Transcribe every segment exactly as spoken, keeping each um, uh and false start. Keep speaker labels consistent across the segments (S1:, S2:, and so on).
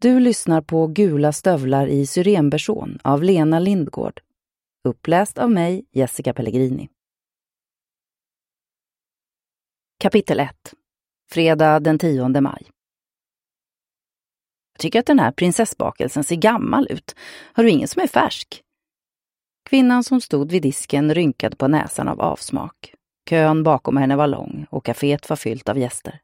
S1: Du lyssnar på Gula stövlar i syrenbersån av Lena Lindgård. Uppläst av mig, Jessica Pellegrini. Kapitel ett. Fredag den tionde maj. Jag tycker att den här prinsessbakelsen ser gammal ut. Har du ingen som är färsk? Kvinnan som stod vid disken rynkade på näsan av avsmak. Kön bakom henne var lång och kaféet var fyllt av gäster.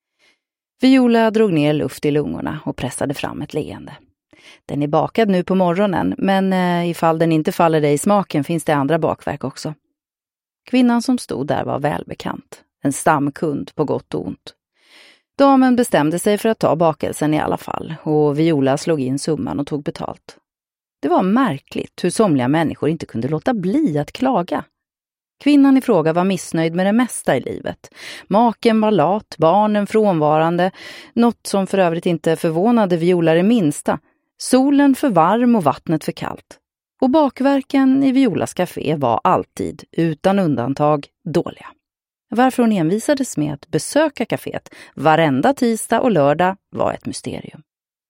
S1: Viola drog ner luft i lungorna och pressade fram ett leende. Den är bakad nu på morgonen, men eh, ifall den inte faller dig i smaken finns det andra bakverk också. Kvinnan som stod där var välbekant. En stamkund på gott och ont. Damen bestämde sig för att ta bakelsen i alla fall och Viola slog in summan och tog betalt. Det var märkligt hur somliga människor inte kunde låta bli att klaga. Kvinnan i fråga var missnöjd med det mesta i livet. Maken var lat, barnen frånvarande, något som för övrigt inte förvånade Viola det minsta. Solen för varm och vattnet för kallt. Och bakverken i Violas café var alltid, utan undantag, dåliga. Varför hon envisades med att besöka kaféet varenda tisdag och lördag var ett mysterium.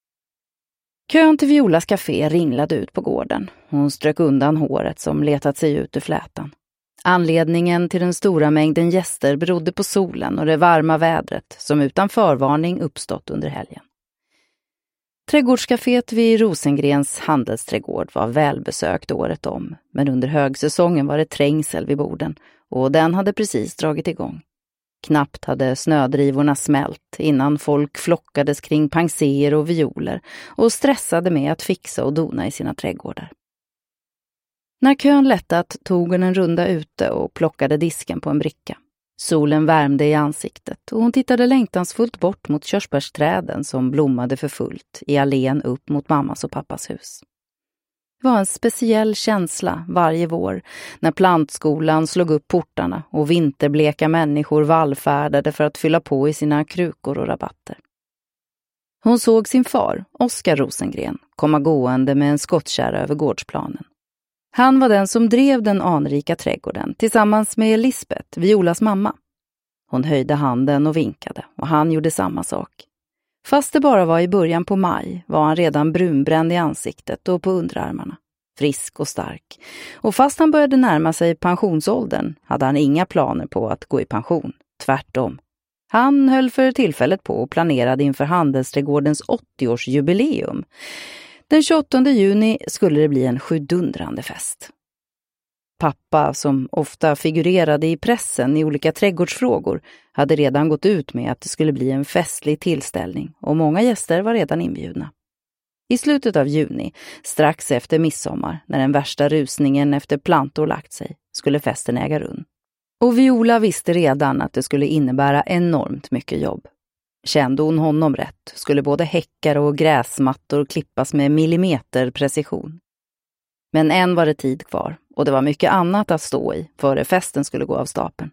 S1: Kön till Violas café ringlade ut på gården. Hon strök undan håret som letat sig ut ur flätan. Anledningen till den stora mängden gäster berodde på solen och det varma vädret som utan förvarning uppstått under helgen. Trädgårdscaféet vid Rosengrens handelsträdgård var välbesökt året om, men under högsäsongen var det trängsel vid borden och den hade precis dragit igång. Knappt hade snödrivorna smält innan folk flockades kring panser och violer och stressade med att fixa och dona i sina trädgårdar. När kön lättat tog hon en runda ute och plockade disken på en bricka. Solen värmde i ansiktet och hon tittade längtansfullt bort mot körsbärsträden som blommade för fullt i allén upp mot mammas och pappas hus. Det var en speciell känsla varje vår när plantskolan slog upp portarna och vinterbleka människor vallfärdade för att fylla på i sina krukor och rabatter. Hon såg sin far, Oskar Rosengren, komma gående med en skottkärra över gårdsplanen. Han var den som drev den anrika trädgården tillsammans med Lisbeth, Violas mamma. Hon höjde handen och vinkade och han gjorde samma sak. Fast det bara var i början på maj var han redan brunbränd i ansiktet och på underarmarna. Frisk och stark. Och fast han började närma sig pensionsåldern hade han inga planer på att gå i pension. Tvärtom. Han höll för tillfället på och planerade inför handelsträdgårdens åttioårsjubileum. Den tjugoåttonde juni skulle det bli en sjudundrande fest. Pappa, som ofta figurerade i pressen i olika trädgårdsfrågor, hade redan gått ut med att det skulle bli en festlig tillställning och många gäster var redan inbjudna. I slutet av juni, strax efter midsommar, när den värsta rusningen efter plantor lagt sig, skulle festen äga rum. Och Viola visste redan att det skulle innebära enormt mycket jobb. Kände hon honom rätt skulle både häckar och gräsmattor klippas med millimeterprecision. Men än var det tid kvar och det var mycket annat att stå i före festen skulle gå av stapeln.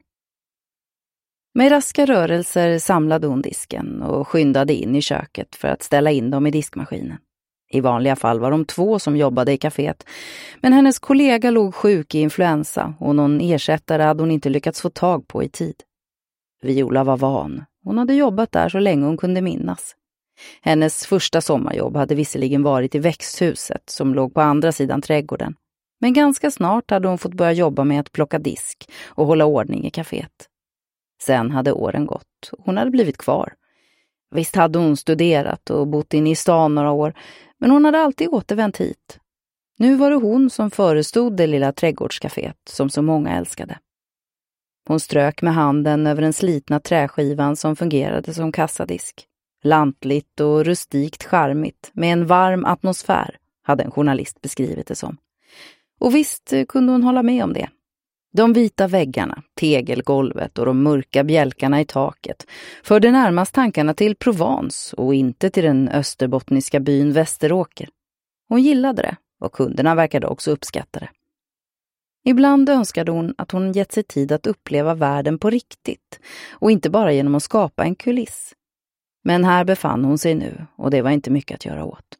S1: Med raska rörelser samlade hon disken och skyndade in i köket för att ställa in dem i diskmaskinen. I vanliga fall var de två som jobbade i kaféet, men hennes kollega låg sjuk i influensa och någon ersättare hade hon inte lyckats få tag på i tid. Viola var van. Hon hade jobbat där så länge hon kunde minnas. Hennes första sommarjobb hade visserligen varit i växthuset som låg på andra sidan trädgården. Men ganska snart hade hon fått börja jobba med att plocka disk och hålla ordning i kaféet. Sen hade åren gått. Hon hade blivit kvar. Visst hade hon studerat och bott inne i stan några år, men hon hade alltid återvänt hit. Nu var det hon som förestod det lilla trädgårdscaféet som så många älskade. Hon strök med handen över den slitna träskivan som fungerade som kassadisk. Lantligt och rustikt charmigt med en varm atmosfär, hade en journalist beskrivit det som. Och visst kunde hon hålla med om det. De vita väggarna, tegelgolvet och de mörka bjälkarna i taket förde närmast tankarna till Provence och inte till den österbottniska byn Västeråker. Hon gillade det och kunderna verkade också uppskatta det. Ibland önskade hon att hon gett sig tid att uppleva världen på riktigt och inte bara genom att skapa en kuliss. Men här befann hon sig nu och det var inte mycket att göra åt.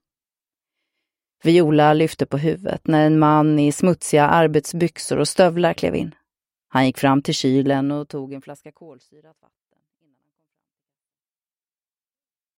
S1: Viola lyfte på huvudet när en man i smutsiga arbetsbyxor och stövlar klev in. Han gick fram till kylen och tog en flaska kolsyrat vatten.